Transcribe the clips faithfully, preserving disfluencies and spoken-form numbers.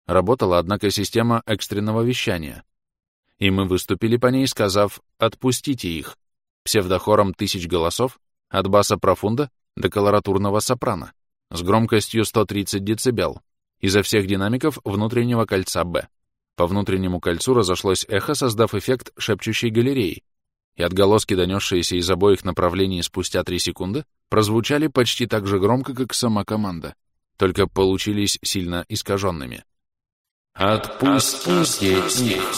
Работала, однако, система экстренного вещания. И мы выступили по ней, сказав «отпустите их» псевдохором тысяч голосов от баса профунда до колоратурного сопрано с громкостью сто тридцать децибел изо всех динамиков внутреннего кольца Б. По внутреннему кольцу разошлось эхо, создав эффект шепчущей галереи, и отголоски, донесшиеся из обоих направлений спустя три секунды, прозвучали почти так же громко, как сама команда, только получились сильно искаженными. «Отпустите их!»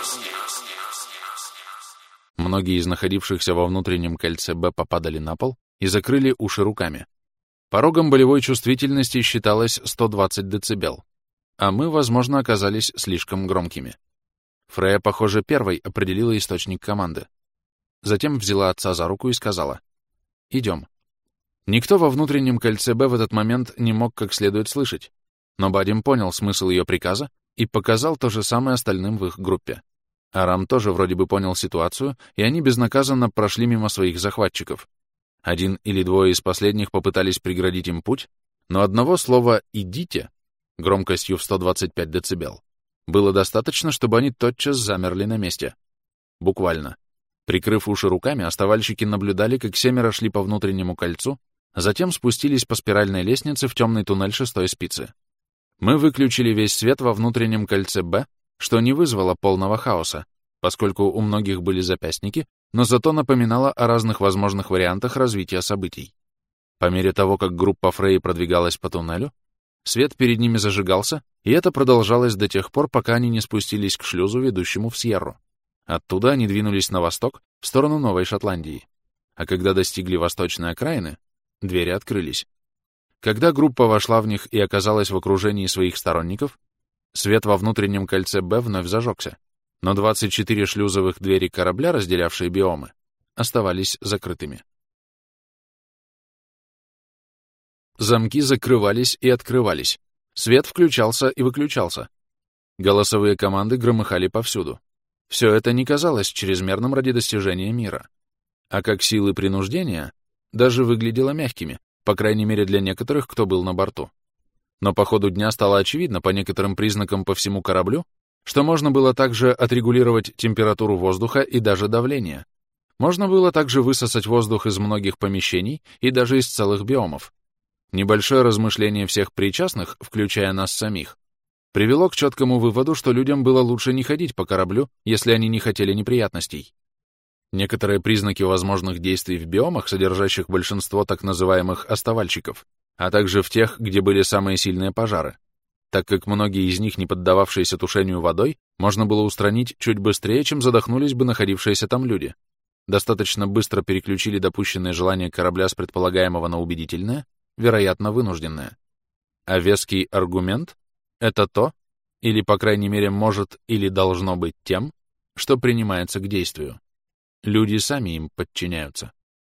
Многие из находившихся во внутреннем кольце Б попадали на пол и закрыли уши руками. Порогом болевой чувствительности считалось сто двадцать децибел, а мы, возможно, оказались слишком громкими. Фрея, похоже, первой определила источник команды. Затем взяла отца за руку и сказала: «Идем». Никто во внутреннем кольце Б в этот момент не мог как следует слышать, но Бадим понял смысл ее приказа и показал то же самое остальным в их группе. Арам тоже вроде бы понял ситуацию, и они безнаказанно прошли мимо своих захватчиков. Один или двое из последних попытались преградить им путь, но одного слова «идите» громкостью в сто двадцать пять децибел было достаточно, чтобы они тотчас замерли на месте. Буквально. Прикрыв уши руками, оставальщики наблюдали, как семеро шли по внутреннему кольцу, а затем спустились по спиральной лестнице в темный туннель шестой спицы. Мы выключили весь свет во внутреннем кольце Б, что не вызвало полного хаоса, поскольку у многих были запястники, но зато напоминало о разных возможных вариантах развития событий. По мере того, как группа Фрей продвигалась по туннелю, свет перед ними зажигался, и это продолжалось до тех пор, пока они не спустились к шлюзу, ведущему в Сьерру. Оттуда они двинулись на восток, в сторону Новой Шотландии. А когда достигли восточной окраины, двери открылись. Когда группа вошла в них и оказалась в окружении своих сторонников, свет во внутреннем кольце Б вновь зажегся, но двадцать четыре шлюзовых двери корабля, разделявшие биомы, оставались закрытыми. Замки закрывались и открывались. Свет включался и выключался. Голосовые команды громыхали повсюду. Все это не казалось чрезмерным ради достижения мира. А как силы принуждения даже выглядело мягкими, по крайней мере для некоторых, кто был на борту. Но по ходу дня стало очевидно по некоторым признакам по всему кораблю, что можно было также отрегулировать температуру воздуха и даже давление. Можно было также высосать воздух из многих помещений и даже из целых биомов. Небольшое размышление всех причастных, включая нас самих, привело к четкому выводу, что людям было лучше не ходить по кораблю, если они не хотели неприятностей. Некоторые признаки возможных действий в биомах, содержащих большинство так называемых оставальщиков, а также в тех, где были самые сильные пожары, так как многие из них, не поддававшиеся тушению водой, можно было устранить чуть быстрее, чем задохнулись бы находившиеся там люди. Достаточно быстро переключили допущенное желание корабля с предполагаемого на убедительное, вероятно, вынужденное. А веский аргумент — это то, или, по крайней мере, может или должно быть тем, что принимается к действию. Люди сами им подчиняются.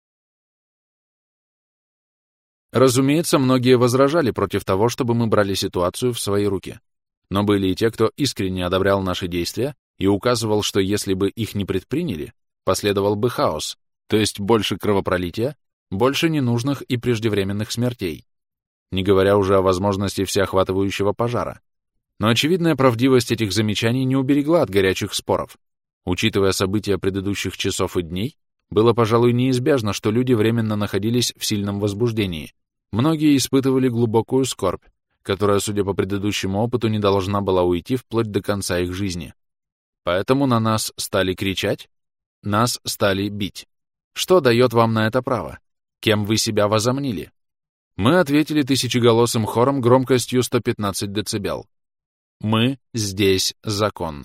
Разумеется, многие возражали против того, чтобы мы брали ситуацию в свои руки. Но были и те, кто искренне одобрял наши действия и указывал, что если бы их не предприняли, последовал бы хаос, то есть больше кровопролития, больше ненужных и преждевременных смертей, не говоря уже о возможности всеохватывающего пожара. Но очевидная правдивость этих замечаний не уберегла от горячих споров. Учитывая события предыдущих часов и дней, было, пожалуй, неизбежно, что люди временно находились в сильном возбуждении. Многие испытывали глубокую скорбь, которая, судя по предыдущему опыту, не должна была уйти вплоть до конца их жизни. Поэтому на нас стали кричать, нас стали бить. Что дает вам на это право? Кем вы себя возомнили? Мы ответили тысячеголосым хором громкостью сто пятнадцать децибел. Мы здесь закон.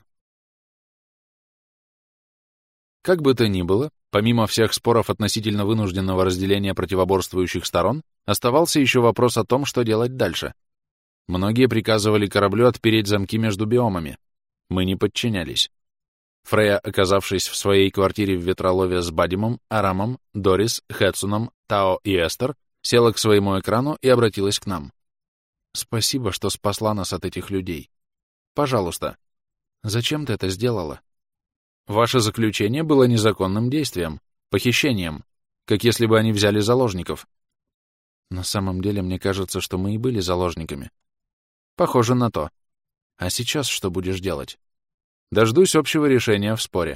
Как бы то ни было, помимо всех споров относительно вынужденного разделения противоборствующих сторон, оставался еще вопрос о том, что делать дальше. Многие приказывали кораблю отпереть замки между биомами. Мы не подчинялись. Фрея, оказавшись в своей квартире в Ветролове с Бадимом, Арамом, Дорис, Хэтсуном, Тао и Эстер, села к своему экрану и обратилась к нам. «Спасибо, что спасла нас от этих людей. Пожалуйста, зачем ты это сделала? Ваше заключение было незаконным действием, похищением, как если бы они взяли заложников. На самом деле, мне кажется, что мы и были заложниками. Похоже на то. А сейчас что будешь делать? Дождусь общего решения в споре.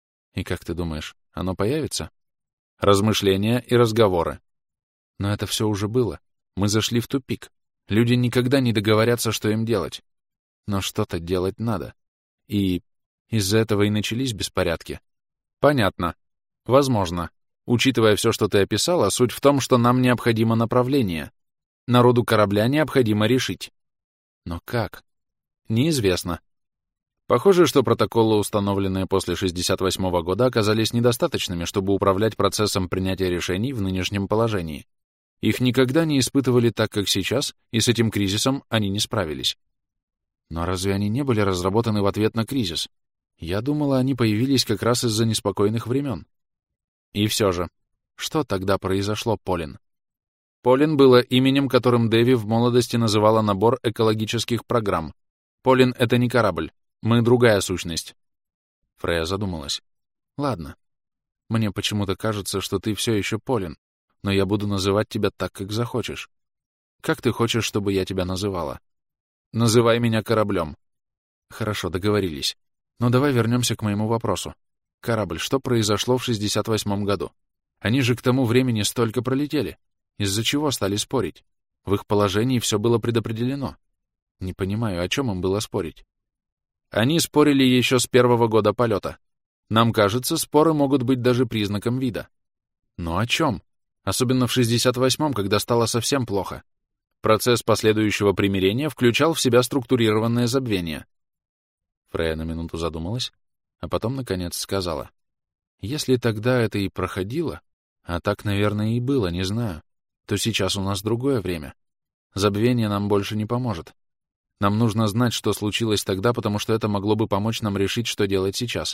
И как ты думаешь, оно появится? Размышления и разговоры. Но это все уже было. Мы зашли в тупик. Люди никогда не договорятся, что им делать. Но что-то делать надо. И из-за этого и начались беспорядки. Понятно. Возможно. Учитывая все, что ты описала, суть в том, что нам необходимо направление. Народу корабля необходимо решить. Но как? Неизвестно. Похоже, что протоколы, установленные после шестьдесят восьмого года, оказались недостаточными, чтобы управлять процессом принятия решений в нынешнем положении. Их никогда не испытывали так, как сейчас, и с этим кризисом они не справились. Но разве они не были разработаны в ответ на кризис? Я думала, они появились как раз из-за неспокойных времен. И все же, что тогда произошло, Полин? Полин было именем, которым Дэви в молодости называла набор экологических программ. Полин — это не корабль. Мы другая сущность. Фрея задумалась. Ладно. Мне почему-то кажется, что ты все еще Полин, но я буду называть тебя так, как захочешь. Как ты хочешь, чтобы я тебя называла? Называй меня кораблем. Хорошо, договорились. Но давай вернемся к моему вопросу. Корабль, что произошло в шестьдесят восьмом году? Они же к тому времени столько пролетели. Из-за чего стали спорить? В их положении все было предопределено. Не понимаю, о чем им было спорить. Они спорили еще с первого года полета. Нам кажется, споры могут быть даже признаком вида. Но о чем? Особенно в шестьдесят восьмом, когда стало совсем плохо. Процесс последующего примирения включал в себя структурированное забвение. Фрея на минуту задумалась, а потом, наконец, сказала. Если тогда это и проходило, а так, наверное, и было, не знаю, то сейчас у нас другое время. Забвение нам больше не поможет. Нам нужно знать, что случилось тогда, потому что это могло бы помочь нам решить, что делать сейчас.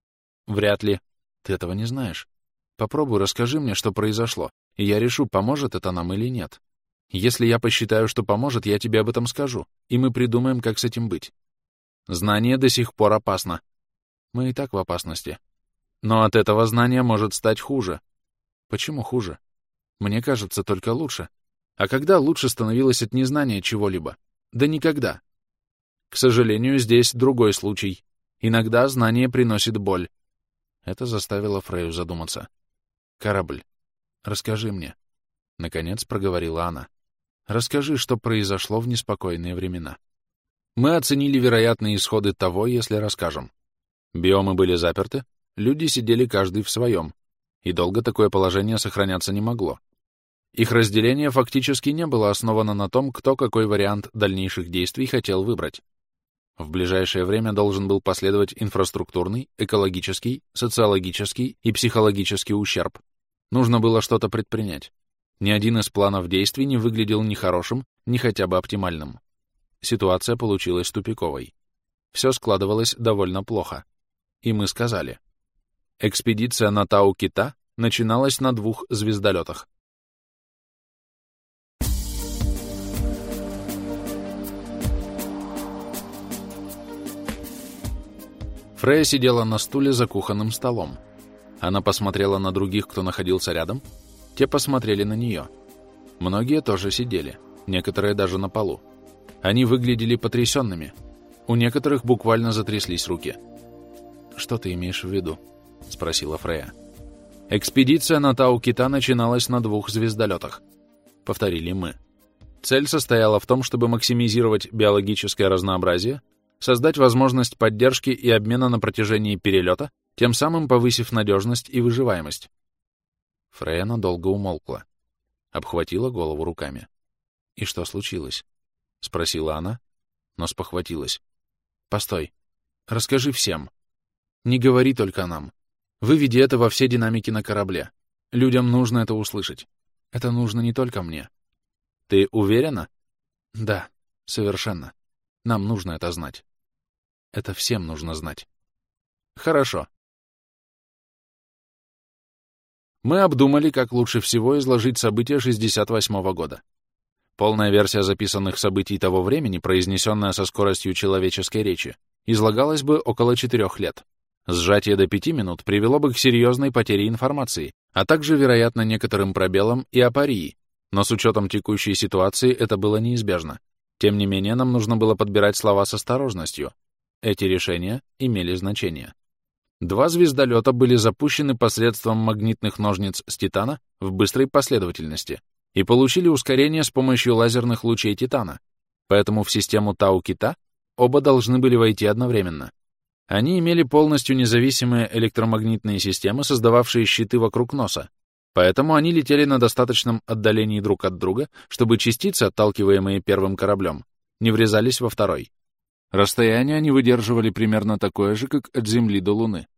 Вряд ли. Ты этого не знаешь. Попробуй, расскажи мне, что произошло, и я решу, поможет это нам или нет. Если я посчитаю, что поможет, я тебе об этом скажу, и мы придумаем, как с этим быть. Знание до сих пор опасно. Мы и так в опасности. Но от этого знания может стать хуже. Почему хуже? Мне кажется, только лучше. А когда лучше становилось от незнания чего-либо? Да никогда. К сожалению, здесь другой случай. Иногда знание приносит боль. Это заставило Фрею задуматься. «Корабль, расскажи мне», — наконец проговорила она. «Расскажи, что произошло в неспокойные времена». Мы оценили вероятные исходы того, если расскажем. Биомы были заперты, люди сидели каждый в своем, и долго такое положение сохраняться не могло. Их разделение фактически не было основано на том, кто какой вариант дальнейших действий хотел выбрать. В ближайшее время должен был последовать инфраструктурный, экологический, социологический и психологический ущерб. Нужно было что-то предпринять. Ни один из планов действий не выглядел ни хорошим, ни хотя бы оптимальным. Ситуация получилась тупиковой. Все складывалось довольно плохо. И мы сказали. Экспедиция на Тау-Кита начиналась на двух звездолетах. Фрея сидела на стуле за кухонным столом. Она посмотрела на других, кто находился рядом. Те посмотрели на нее. Многие тоже сидели, некоторые даже на полу. Они выглядели потрясенными. У некоторых буквально затряслись руки. «Что ты имеешь в виду?» — спросила Фрея. «Экспедиция на Тау-Кита начиналась на двух звездолетах», — повторили мы. Цель состояла в том, чтобы максимизировать биологическое разнообразие, создать возможность поддержки и обмена на протяжении перелета, тем самым повысив надежность и выживаемость. Фрея надолго умолкла, обхватила голову руками. «И что случилось?» — спросила она, но спохватилась. «Постой, расскажи всем. Не говори только нам. Выведи это во все динамики на корабле. Людям нужно это услышать. Это нужно не только мне». «Ты уверена?» «Да, совершенно. Нам нужно это знать. Это всем нужно знать». «Хорошо». Мы обдумали, как лучше всего изложить события шестьдесят восьмого года. Полная версия записанных событий того времени, произнесенная со скоростью человеческой речи, излагалась бы около четырех лет. Сжатие до пяти минут привело бы к серьезной потере информации, а также, вероятно, некоторым пробелам и апории, но с учетом текущей ситуации это было неизбежно. Тем не менее, нам нужно было подбирать слова с осторожностью. Эти решения имели значение. Два звездолета были запущены посредством магнитных ножниц с Титана в быстрой последовательности и получили ускорение с помощью лазерных лучей Титана, поэтому в систему Тау-Кита оба должны были войти одновременно. Они имели полностью независимые электромагнитные системы, создававшие щиты вокруг носа, поэтому они летели на достаточном отдалении друг от друга, чтобы частицы, отталкиваемые первым кораблем, не врезались во второй. Расстояние они выдерживали примерно такое же, как от Земли до Луны.